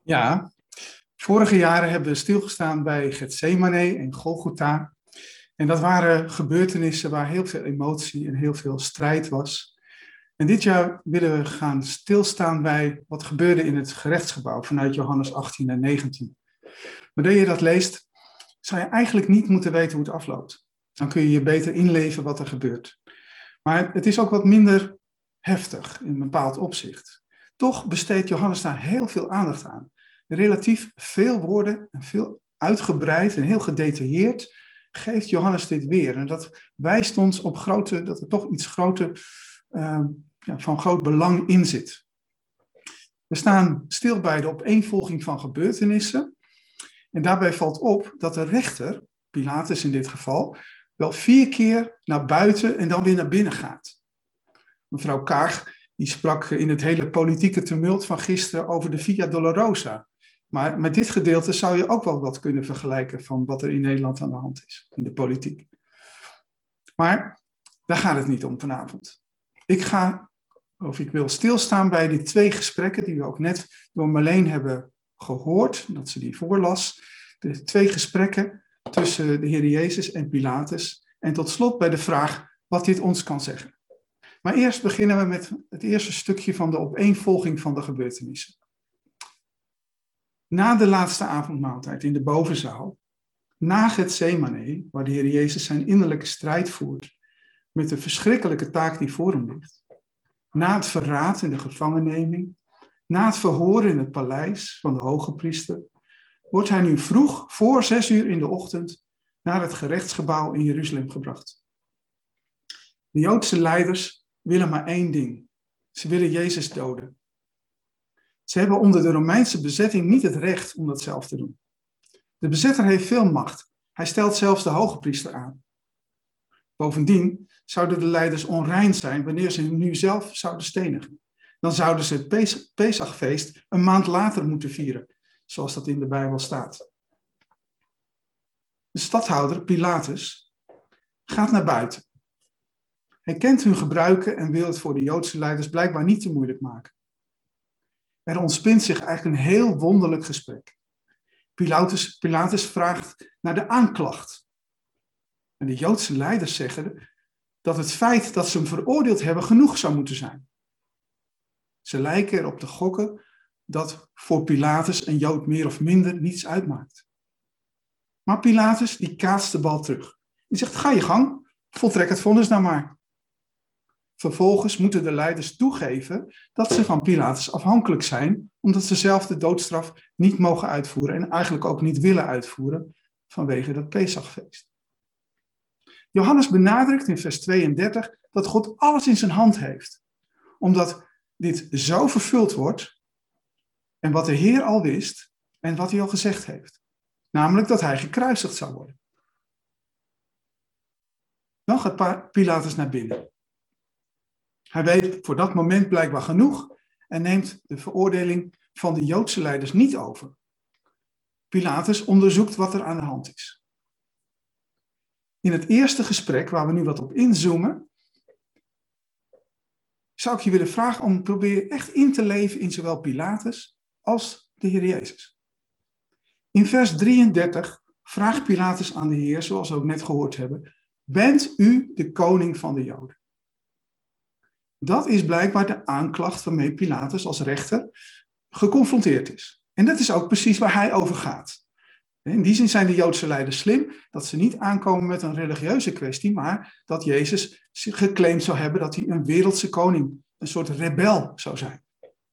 Ja, vorige jaren hebben we stilgestaan bij Getsemane en Golgotha. En dat waren gebeurtenissen waar heel veel emotie en heel veel strijd was. En dit jaar willen we gaan stilstaan bij wat gebeurde in het gerechtsgebouw vanuit Johannes 18 en 19. Wanneer je dat leest, zou je eigenlijk niet moeten weten hoe het afloopt. Dan kun je je beter inleven wat er gebeurt. Maar het is ook wat minder heftig in een bepaald opzicht. Toch besteedt Johannes daar heel veel aandacht aan. Relatief veel woorden en veel uitgebreid en heel gedetailleerd geeft Johannes dit weer. En dat wijst ons op dat er toch iets van groot belang in zit. We staan stil bij de opeenvolging van gebeurtenissen. En daarbij valt op dat de rechter, Pilatus in dit geval, wel 4 keer naar buiten en dan weer naar binnen gaat. Mevrouw Kaag die sprak in het hele politieke tumult van gisteren over de Via Dolorosa. Maar met dit gedeelte zou je ook wel wat kunnen vergelijken van wat er in Nederland aan de hand is, in de politiek. Maar daar gaat het niet om vanavond. Ik wil stilstaan bij die 2 gesprekken die we ook net door Marleen hebben gehoord, dat ze die voorlas. De 2 gesprekken tussen de Heer Jezus en Pilatus. En tot slot bij de vraag wat dit ons kan zeggen. Maar eerst beginnen we met het eerste stukje van de opeenvolging van de gebeurtenissen. Na de laatste avondmaaltijd in de bovenzaal, na Getsemane, waar de Heer Jezus zijn innerlijke strijd voert met de verschrikkelijke taak die voor hem ligt, na het verraad en de gevangenneming, na het verhoor in het paleis van de hoge priester, wordt hij nu vroeg voor 6 uur in de ochtend naar het gerechtsgebouw in Jeruzalem gebracht. De Joodse leiders willen maar 1 ding. Ze willen Jezus doden. Ze hebben onder de Romeinse bezetting niet het recht om dat zelf te doen. De bezetter heeft veel macht. Hij stelt zelfs de hoge priester aan. Bovendien zouden de leiders onrein zijn wanneer ze hem nu zelf zouden stenigen. Dan zouden ze het Pesachfeest een maand later moeten vieren, zoals dat in de Bijbel staat. De stadhouder, Pilatus, gaat naar buiten. Hij kent hun gebruiken en wil het voor de Joodse leiders blijkbaar niet te moeilijk maken. Er ontspint zich eigenlijk een heel wonderlijk gesprek. Pilatus vraagt naar de aanklacht. En de Joodse leiders zeggen dat het feit dat ze hem veroordeeld hebben genoeg zou moeten zijn. Ze lijken erop te gokken dat voor Pilatus een Jood meer of minder niets uitmaakt. Maar Pilatus die kaatst de bal terug. Die zegt, ga je gang, voltrek het vonnis nou maar. Vervolgens moeten de leiders toegeven dat ze van Pilatus afhankelijk zijn, omdat ze zelf de doodstraf niet mogen uitvoeren en eigenlijk ook niet willen uitvoeren vanwege dat Pesachfeest. Johannes benadrukt in vers 32 dat God alles in zijn hand heeft, omdat dit zo vervuld wordt en wat de Heer al wist en wat hij al gezegd heeft, namelijk dat hij gekruisigd zou worden. Dan gaat Pilatus naar binnen. Hij weet voor dat moment blijkbaar genoeg en neemt de veroordeling van de Joodse leiders niet over. Pilatus onderzoekt wat er aan de hand is. In het eerste gesprek, waar we nu wat op inzoomen, zou ik je willen vragen om probeer echt in te leven in zowel Pilatus als de Heer Jezus. In vers 33 vraagt Pilatus aan de Heer, zoals we ook net gehoord hebben, bent u de koning van de Joden? Dat is blijkbaar de aanklacht waarmee Pilatus als rechter geconfronteerd is. En dat is ook precies waar hij over gaat. In die zin zijn de Joodse leiders slim, dat ze niet aankomen met een religieuze kwestie, maar dat Jezus geclaimd zou hebben dat hij een wereldse koning, een soort rebel zou zijn.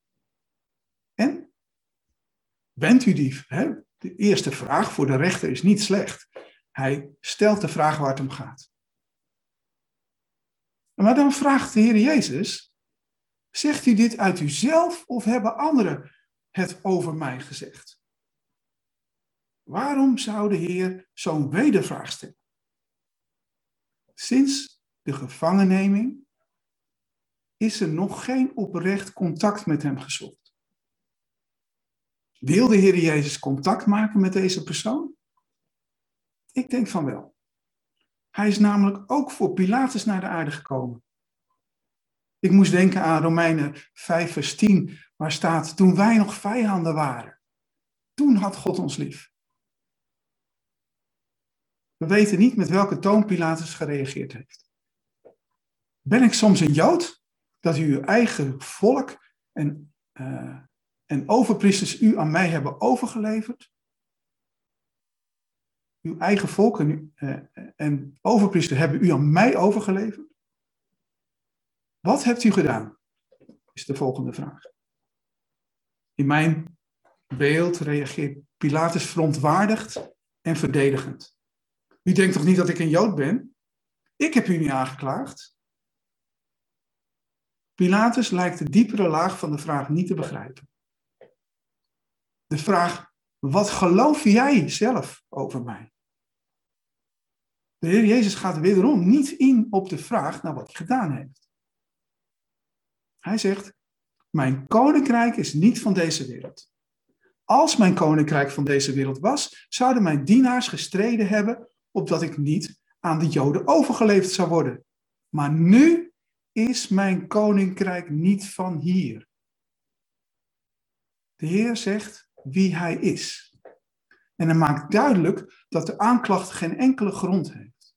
En bent u die? De eerste vraag voor de rechter is niet slecht. Hij stelt de vraag waar het om gaat. Maar dan vraagt de Heer Jezus, zegt u dit uit uzelf of hebben anderen het over mij gezegd? Waarom zou de Heer zo'n wedervraag stellen? Sinds de gevangenneming is er nog geen oprecht contact met hem gezocht. Wil de Heer Jezus contact maken met deze persoon? Ik denk van wel. Hij is namelijk ook voor Pilatus naar de aarde gekomen. Ik moest denken aan Romeinen 5 vers 10, waar staat, toen wij nog vijanden waren, Toen had God ons lief. We weten niet met welke toon Pilatus gereageerd heeft. Ben ik soms een Jood? Dat u uw eigen volk en overpriesters u aan mij hebben overgeleverd? Uw eigen volk en overpriesters hebben u aan mij overgeleverd? Wat hebt u gedaan? Is de volgende vraag. In mijn beeld reageert Pilatus verontwaardigd en verdedigend. U denkt toch niet dat ik een Jood ben? Ik heb u niet aangeklaagd. Pilatus lijkt de diepere laag van de vraag niet te begrijpen. De vraag, wat geloof jij zelf over mij? De Heer Jezus gaat wederom niet in op de vraag naar wat hij gedaan heeft. Hij zegt, mijn koninkrijk is niet van deze wereld. Als mijn koninkrijk van deze wereld was, zouden mijn dienaars gestreden hebben, opdat ik niet aan de Joden overgeleverd zou worden. Maar nu is mijn koninkrijk niet van hier. De Heer zegt wie hij is. En hij maakt duidelijk dat de aanklacht geen enkele grond heeft.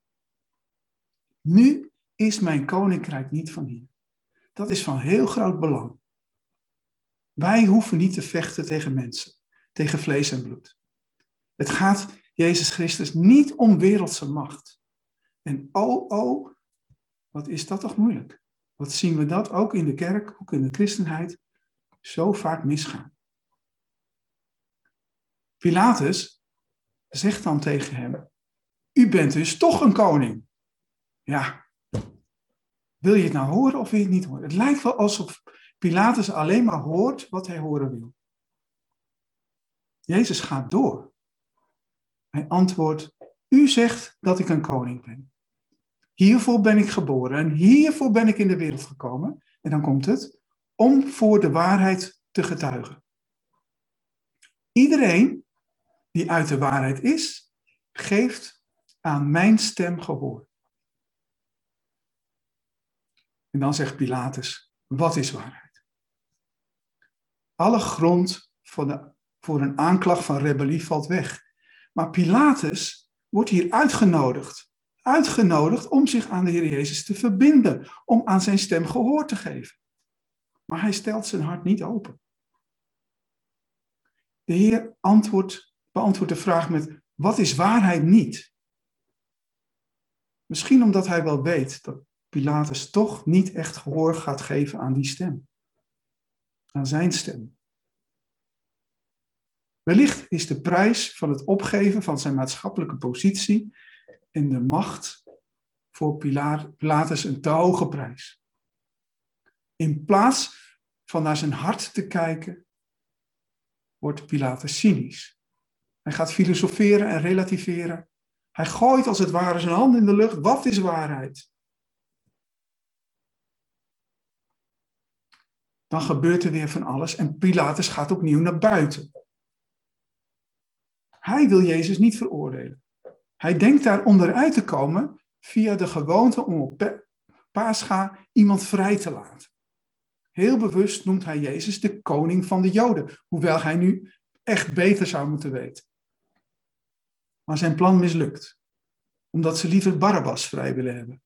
Nu is mijn koninkrijk niet van hier. Dat is van heel groot belang. Wij hoeven niet te vechten tegen mensen, tegen vlees en bloed. Het gaat Jezus Christus niet om wereldse macht. En wat is dat toch moeilijk? Wat zien we dat ook in de kerk, ook in de christenheid, zo vaak misgaan. Pilatus zegt dan tegen hem, u bent dus toch een koning. Ja, wil je het nou horen of wil je het niet horen? Het lijkt wel alsof Pilatus alleen maar hoort wat hij horen wil. Jezus gaat door. Hij antwoordt, u zegt dat ik een koning ben. Hiervoor ben ik geboren en hiervoor ben ik in de wereld gekomen. En dan komt het, om voor de waarheid te getuigen. Iedereen die uit de waarheid is, geeft aan mijn stem gehoor. En dan zegt Pilatus, wat is waarheid? Alle grond voor een aanklacht van rebellie valt weg. Maar Pilatus wordt hier uitgenodigd. Uitgenodigd om zich aan de Heer Jezus te verbinden. Om aan zijn stem gehoor te geven. Maar hij stelt zijn hart niet open. De Heer beantwoordt de vraag met, wat is waarheid niet? Misschien omdat hij wel weet dat Pilatus toch niet echt gehoor gaat geven aan die stem. Aan zijn stem. Wellicht is de prijs van het opgeven van zijn maatschappelijke positie en de macht voor Pilatus een te hoge prijs. In plaats van naar zijn hart te kijken, wordt Pilatus cynisch. Hij gaat filosoferen en relativeren. Hij gooit als het ware zijn hand in de lucht. Wat is waarheid? Dan gebeurt er weer van alles en Pilatus gaat opnieuw naar buiten. Hij wil Jezus niet veroordelen. Hij denkt daar onderuit te komen via de gewoonte om op Pascha iemand vrij te laten. Heel bewust noemt hij Jezus de koning van de Joden, hoewel hij nu echt beter zou moeten weten. Maar zijn plan mislukt, omdat ze liever Barabbas vrij willen hebben.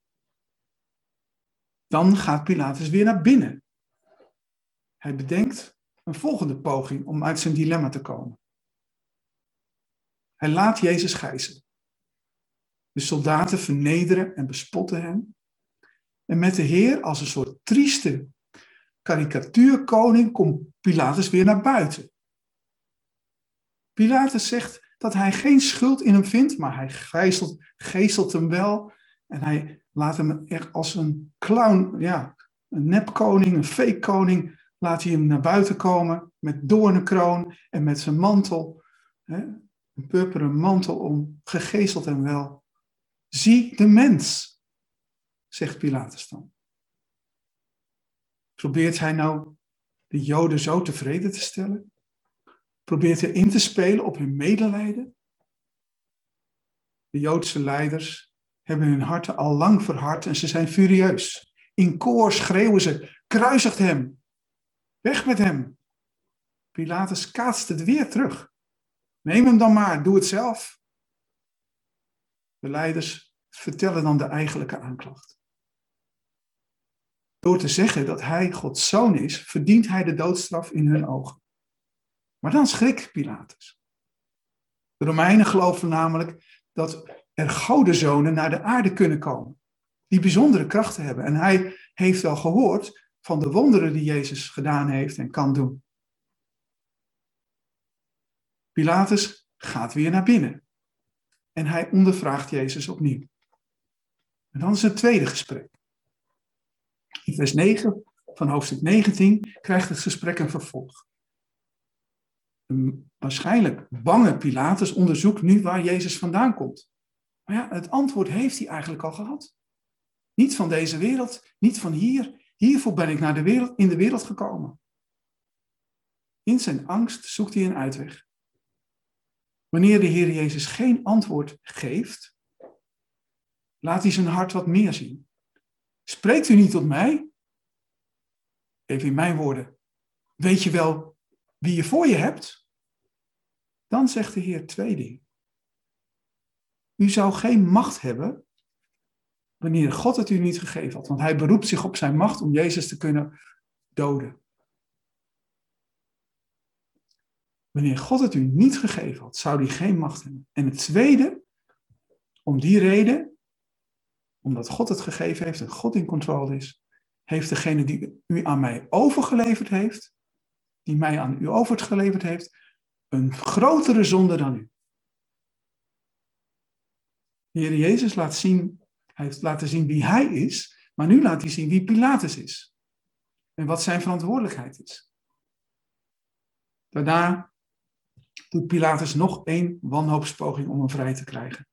Dan gaat Pilatus weer naar binnen. Hij bedenkt een volgende poging om uit zijn dilemma te komen. Hij laat Jezus gijzelen. De soldaten vernederen en bespotten hem. En met de Heer als een soort trieste karikatuurkoning komt Pilatus weer naar buiten. Pilatus zegt dat hij geen schuld in hem vindt, maar hij geestelt hem wel. En hij laat hem echt als een clown, ja, een nepkoning, een fake koning, laat hij hem naar buiten komen met doornenkroon en met zijn mantel, een purperen mantel om, gegezeld hem wel. Zie de mens, zegt Pilatus dan. Probeert hij nou de Joden zo tevreden te stellen? Probeert hij in te spelen op hun medelijden? De Joodse leiders hebben hun harten al lang verhard en ze zijn furieus. In koor schreeuwen ze, kruisigt hem, weg met hem. Pilatus kaatst het weer terug. Neem hem dan maar, doe het zelf. De leiders vertellen dan de eigenlijke aanklacht. Door te zeggen dat hij Gods zoon is, verdient hij de doodstraf in hun ogen. Maar dan schrikt Pilatus. De Romeinen geloven namelijk dat er godenzonen naar de aarde kunnen komen, die bijzondere krachten hebben. En hij heeft wel gehoord van de wonderen die Jezus gedaan heeft en kan doen. Pilatus gaat weer naar binnen en hij ondervraagt Jezus opnieuw. En dan is het tweede gesprek. In vers 9 van hoofdstuk 19 krijgt het gesprek een vervolg. Een waarschijnlijk bange Pilatus onderzoekt nu waar Jezus vandaan komt. Maar ja, het antwoord heeft hij eigenlijk al gehad. Niet van deze wereld, niet van hier. Hiervoor ben ik in de wereld gekomen. In zijn angst zoekt hij een uitweg. Wanneer de Heer Jezus geen antwoord geeft, laat hij zijn hart wat meer zien. Spreekt u niet tot mij? Even in mijn woorden. Weet je wel wie je voor je hebt? Dan zegt de Heer twee dingen. U zou geen macht hebben wanneer God het u niet gegeven had. Want hij beroept zich op zijn macht om Jezus te kunnen doden. Wanneer God het u niet gegeven had, zou hij geen macht hebben. En het tweede, om die reden, omdat God het gegeven heeft en God in controle is, heeft degene die u aan mij overgeleverd heeft, die mij aan u overgeleverd heeft, een grotere zonde dan u. De Heer Jezus hij heeft laten zien wie hij is, maar nu laat hij zien wie Pilatus is. En wat zijn verantwoordelijkheid is. Daarna doet Pilatus nog 1 wanhoopspoging om hem vrij te krijgen.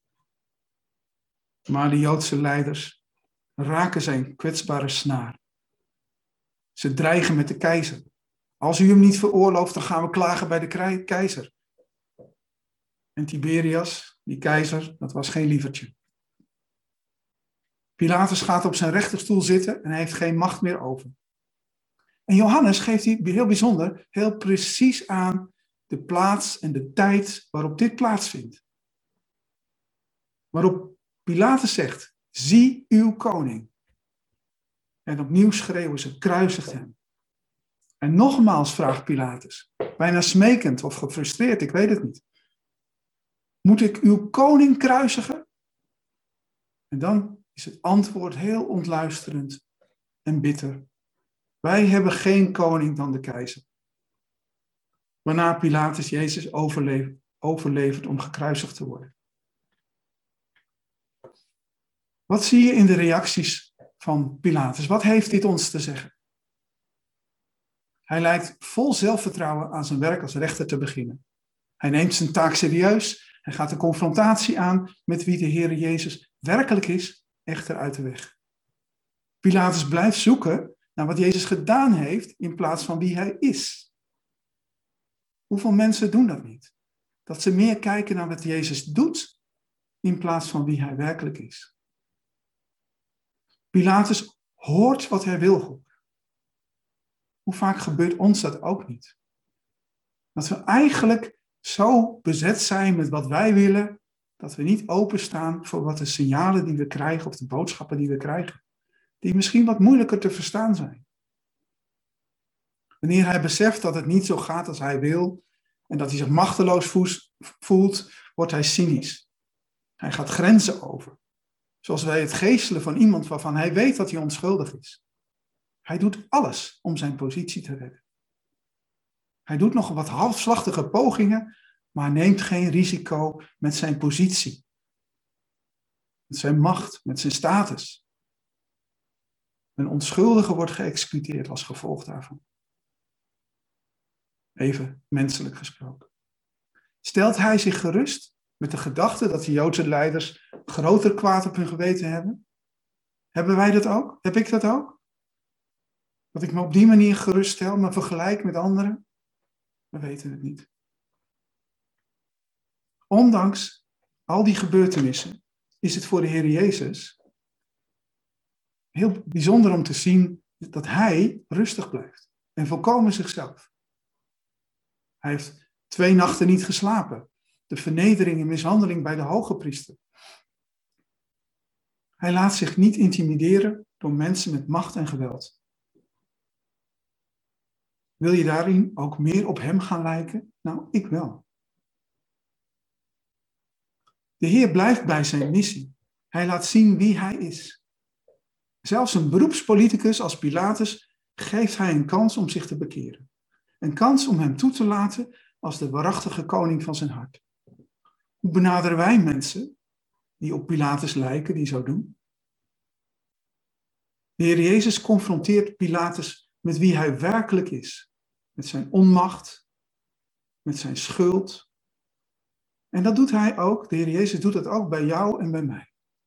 Maar de Joodse leiders raken zijn kwetsbare snaar. Ze dreigen met de keizer. Als u hem niet veroorlooft, dan gaan we klagen bij de keizer. En Tiberias, die keizer, dat was geen lievertje. Pilatus gaat op zijn rechterstoel zitten en hij heeft geen macht meer over. En Johannes geeft hij heel bijzonder, heel precies aan de plaats en de tijd waarop dit plaatsvindt. Waarop Pilatus zegt, zie uw koning. En opnieuw schreeuwen ze, kruisigt hem. En nogmaals vraagt Pilatus, bijna smekend of gefrustreerd, ik weet het niet. Moet ik uw koning kruisigen? En dan is het antwoord heel ontluisterend en bitter. Wij hebben geen koning dan de keizer. Waarna Pilatus Jezus overlevert om gekruisigd te worden. Wat zie je in de reacties van Pilatus? Wat heeft dit ons te zeggen? Hij lijkt vol zelfvertrouwen aan zijn werk als rechter te beginnen. Hij neemt zijn taak serieus. Hij gaat de confrontatie aan met wie de Heer Jezus werkelijk is, echter uit de weg. Pilatus blijft zoeken naar wat Jezus gedaan heeft in plaats van wie hij is. Hoeveel mensen doen dat niet? Dat ze meer kijken naar wat Jezus doet in plaats van wie hij werkelijk is. Pilatus hoort wat hij wil horen. Hoe vaak gebeurt ons dat ook niet? Dat we eigenlijk zo bezet zijn met wat wij willen, dat we niet openstaan voor wat de signalen die we krijgen of de boodschappen die we krijgen, die misschien wat moeilijker te verstaan zijn. Wanneer hij beseft dat het niet zo gaat als hij wil en dat hij zich machteloos voelt, wordt hij cynisch. Hij gaat grenzen over. Zoals wij het geestelen van iemand waarvan hij weet dat hij onschuldig is. Hij doet alles om zijn positie te redden. Hij doet nog wat halfslachtige pogingen, maar neemt geen risico met zijn positie. Met zijn macht, met zijn status. Een onschuldige wordt geëxecuteerd als gevolg daarvan. Even menselijk gesproken. Stelt hij zich gerust met de gedachte dat de Joodse leiders groter kwaad op hun geweten hebben? Hebben wij dat ook? Heb ik dat ook? Dat ik me op die manier gerust stel, me vergelijk met anderen? We weten het niet. Ondanks al die gebeurtenissen is het voor de Heer Jezus heel bijzonder om te zien dat hij rustig blijft en volkomen zichzelf. Hij heeft 2 nachten niet geslapen. De vernedering en mishandeling bij de hoge priester. Hij laat zich niet intimideren door mensen met macht en geweld. Wil je daarin ook meer op hem gaan lijken? Nou, ik wel. De Heer blijft bij zijn missie. Hij laat zien wie hij is. Zelfs een beroepspoliticus als Pilatus geeft hij een kans om zich te bekeren. Een kans om hem toe te laten als de waarachtige koning van zijn hart. Hoe benaderen wij mensen die op Pilatus lijken, die zo doen? De Heer Jezus confronteert Pilatus met wie hij werkelijk is. Met zijn onmacht, met zijn schuld. En dat doet hij ook, de Heer Jezus doet dat ook bij jou en bij mij.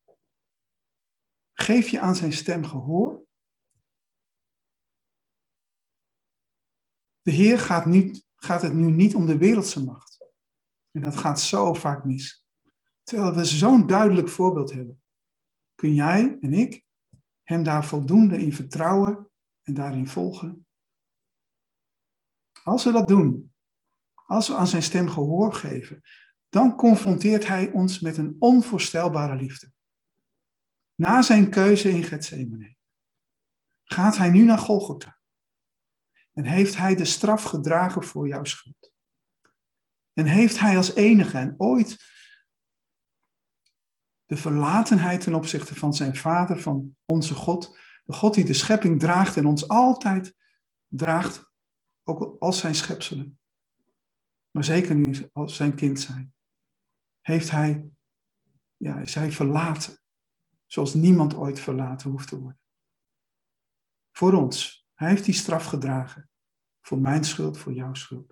Geef je aan zijn stem gehoor. De Heer gaat het nu niet om de wereldse macht. En dat gaat zo vaak mis. Terwijl we zo'n duidelijk voorbeeld hebben. Kun jij en ik hem daar voldoende in vertrouwen en daarin volgen? Als we dat doen, als we aan zijn stem gehoor geven, dan confronteert hij ons met een onvoorstelbare liefde. Na zijn keuze in Getsemane gaat hij nu naar Golgotha. En heeft hij de straf gedragen voor jouw schuld. En heeft hij als enige en ooit de verlatenheid ten opzichte van zijn Vader, van onze God. De God die de schepping draagt en ons altijd draagt, ook als zijn schepselen. Maar zeker nu als zijn kind zijn. Is hij verlaten. Zoals niemand ooit verlaten hoeft te worden. Voor ons. Hij heeft die straf gedragen. Voor mijn schuld, voor jouw schuld.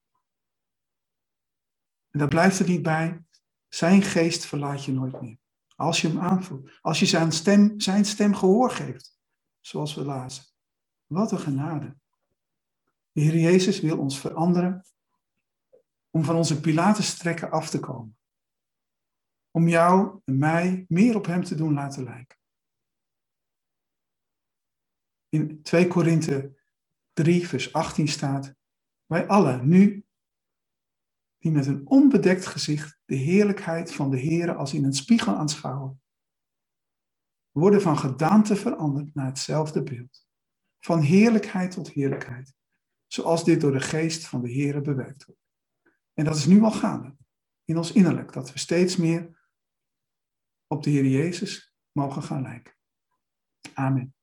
En daar blijft het niet bij. Zijn geest verlaat je nooit meer. Als je hem aanvoelt. Als je zijn stem gehoor geeft. Zoals we lazen. Wat een genade. De Heer Jezus wil ons veranderen. Om van onze Pilatus-trekken af te komen. Om jou en mij meer op hem te doen laten lijken. In 2 Korinthe 3 vers 18 staat. Wij allen nu, die met een onbedekt gezicht de heerlijkheid van de Heere als in een spiegel aanschouwen, worden van gedaante veranderd naar hetzelfde beeld. Van heerlijkheid tot heerlijkheid. Zoals dit door de geest van de Heere bewerkt wordt. En dat is nu al gaande. In ons innerlijk. Dat we steeds meer op de Heer Jezus mogen gaan lijken. Amen.